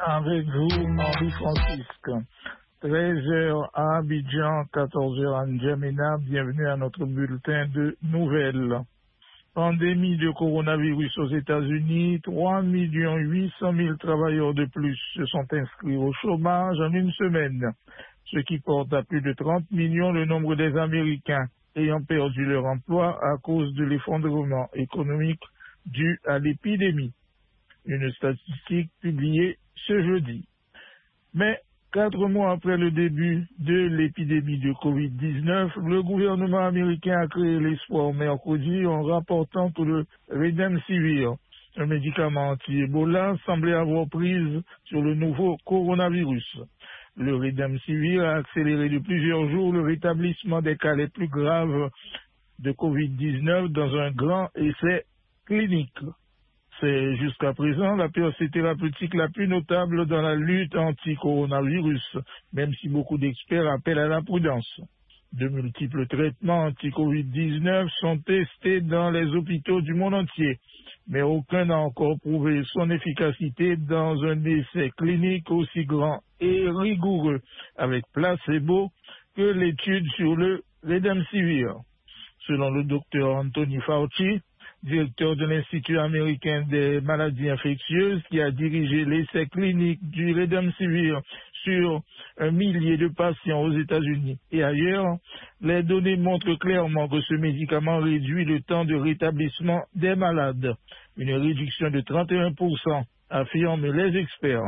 avec vous, Henri Francisque. 13h à Abidjan, 14h à N'Djamena. Bienvenue à notre bulletin de nouvelles. Pandémie de coronavirus aux États-Unis. 3 800 000 travailleurs de plus se sont inscrits au chômage en une semaine, ce qui porte à plus de 30 millions le nombre des Américains ayant perdu leur emploi à cause de l'effondrement économique dû à l'épidémie. Une statistique publiée ce jeudi. Mais 4 mois après le début de l'épidémie de Covid-19, le gouvernement américain a créé l'espoir mercredi en rapportant que le Remdesivir, un médicament anti-Ebola, semblait avoir prise sur le nouveau coronavirus. Le Remdesivir a accéléré de plusieurs jours le rétablissement des cas les plus graves de Covid-19 dans un grand essai clinique. C'est jusqu'à présent la percée thérapeutique la plus notable dans la lutte anti-coronavirus, même si beaucoup d'experts appellent à la prudence. De multiples traitements anti-Covid-19 sont testés dans les hôpitaux du monde entier, mais aucun n'a encore prouvé son efficacité dans un essai clinique aussi grand et rigoureux avec placebo que l'étude sur le Remdesivir. Selon le docteur Anthony Fauci, directeur de l'Institut américain des maladies infectieuses, qui a dirigé l'essai clinique du Remdesivir sur 1 millier de patients aux États-Unis et ailleurs, les données montrent clairement que ce médicament réduit le temps de rétablissement des malades, une réduction de 31%, affirment les experts.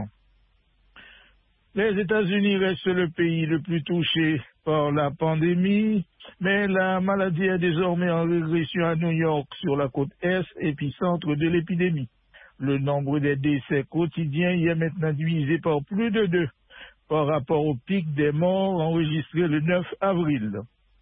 Les États-Unis restent le pays le plus touché par la pandémie, mais la maladie est désormais en régression à New York, sur la côte Est, épicentre de l'épidémie. Le nombre des décès quotidiens y est maintenant divisé par plus de 2 par rapport au pic des morts enregistré le 9 avril.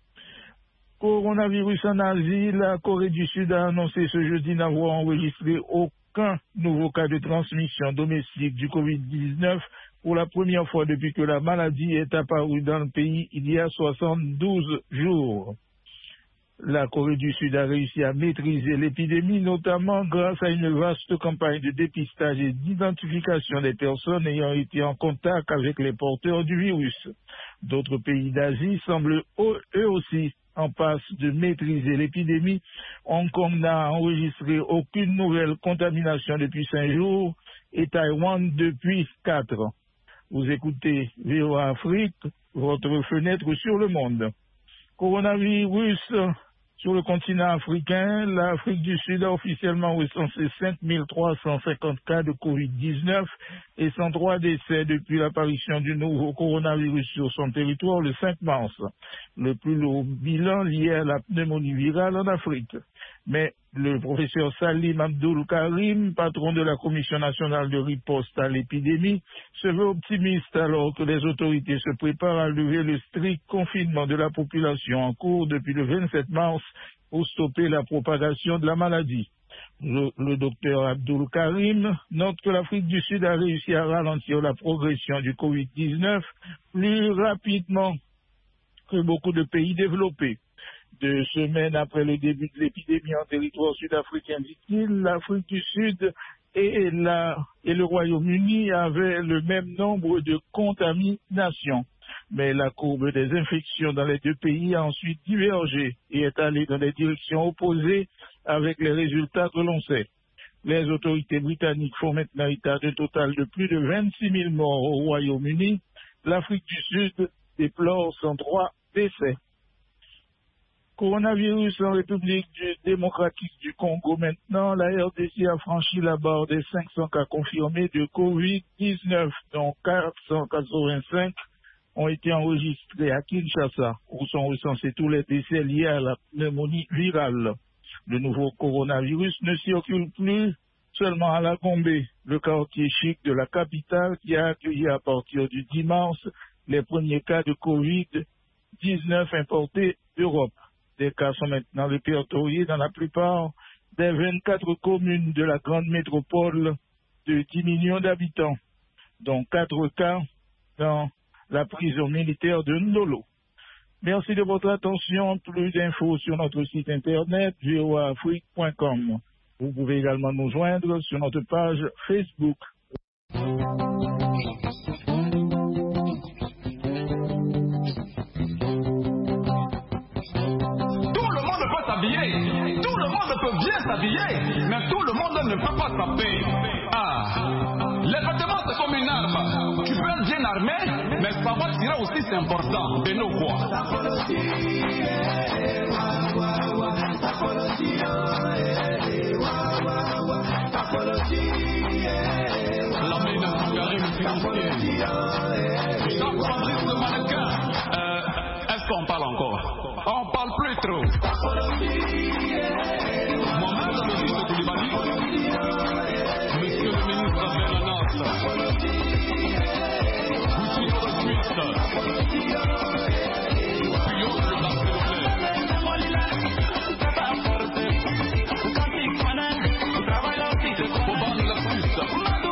Coronavirus en Asie, la Corée du Sud a annoncé ce jeudi n'avoir enregistré aucun nouveau cas de transmission domestique du Covid-19 pour la première fois depuis que la maladie est apparue dans le pays il y a 72 jours. La Corée du Sud a réussi à maîtriser l'épidémie, notamment grâce à une vaste campagne de dépistage et d'identification des personnes ayant été en contact avec les porteurs du virus. D'autres pays d'Asie semblent eux aussi en passe de maîtriser l'épidémie. Hong Kong n'a enregistré aucune nouvelle contamination depuis 5 jours et Taïwan depuis 4. Vous écoutez VOA Afrique, votre fenêtre sur le monde. Coronavirus sur le continent africain, l'Afrique du Sud a officiellement recensé 5 350 cas de Covid-19 et 103 décès depuis l'apparition du nouveau coronavirus sur son territoire le 5 mars. Le plus lourd bilan lié à la pneumonie virale en Afrique. Mais le professeur Salim Abdul Karim, patron de la Commission nationale de riposte à l'épidémie, se veut optimiste alors que les autorités se préparent à lever le strict confinement de la population en cours depuis le 27 mars pour stopper la propagation de la maladie. Le docteur Abdul Karim note que l'Afrique du Sud a réussi à ralentir la progression du Covid-19 plus rapidement que beaucoup de pays développés. 2 semaines après le début de l'épidémie en territoire sud-africain, dit-il, l'Afrique du Sud et le Royaume-Uni avaient le même nombre de contaminations. Mais la courbe des infections dans les 2 pays a ensuite divergé et est allée dans des directions opposées avec les résultats que l'on sait. Les autorités britanniques font maintenant état d'un total de plus de 26 000 morts au Royaume-Uni. L'Afrique du Sud déplore 103 décès. Coronavirus en République démocratique du Congo maintenant, la RDC a franchi la barre des 500 cas confirmés de Covid-19, dont 485 ont été enregistrés à Kinshasa, où sont recensés tous les décès liés à la pneumonie virale. Le nouveau coronavirus ne circule plus seulement à la Gombe, le quartier chic de la capitale qui a accueilli à partir du 10 mars les premiers cas de Covid-19 importés d'Europe. Des cas sont maintenant répertoriés dans la plupart des 24 communes de la grande métropole de 10 millions d'habitants, dont 4 cas dans la prison militaire de Ndolo. Merci de votre attention. Plus d'infos sur notre site internet voaafrique.com. Vous pouvez également nous joindre sur notre page Facebook. peux pas taper. Les vêtements, c'est comme une arme. Tu peux être bien armé, mais savoir tirer aussi, c'est important. De nos voix. La main de Sangarim financier. Jean-Fabrice le mannequin. Est-ce qu'on parle encore? On parle plus trop. Moi-même, dans le ministre Koulibaly, monsieur le ministre Benanas, Bouchillon de Suisse, Puyol le Barcelonais. Boban la Suisse.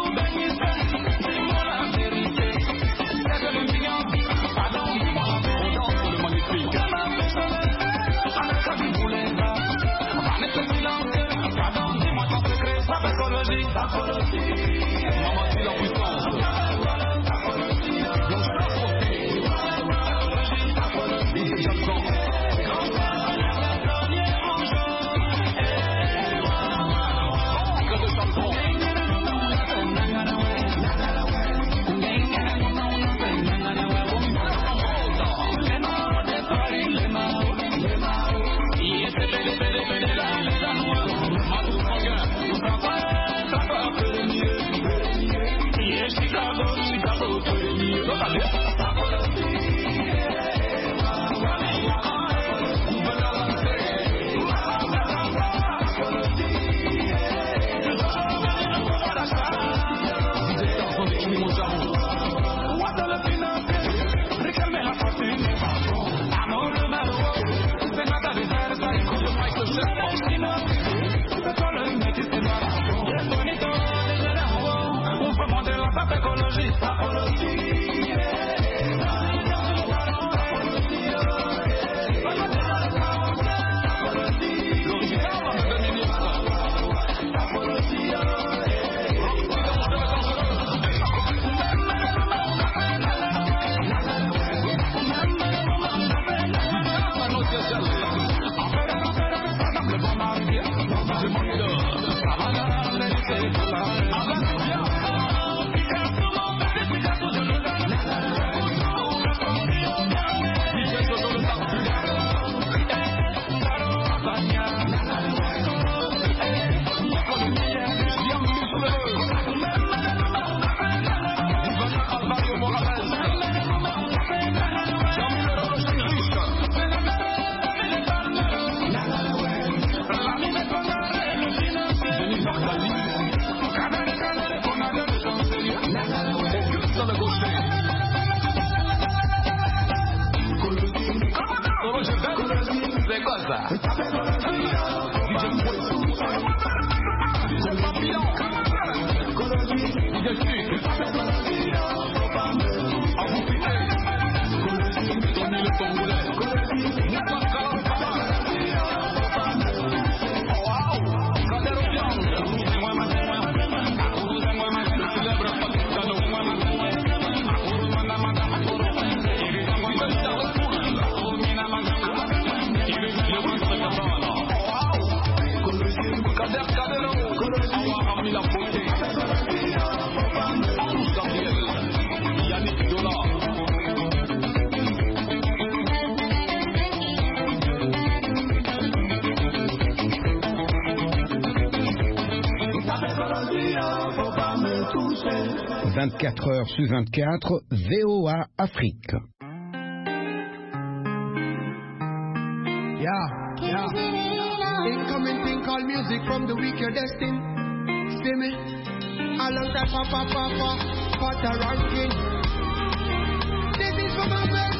« 24 heures sur 24, VOA Afrique. Yeah. Incoming thing called music from the weak you're destined. See me? Alongside Papa, Pata ranking. This is for my friends.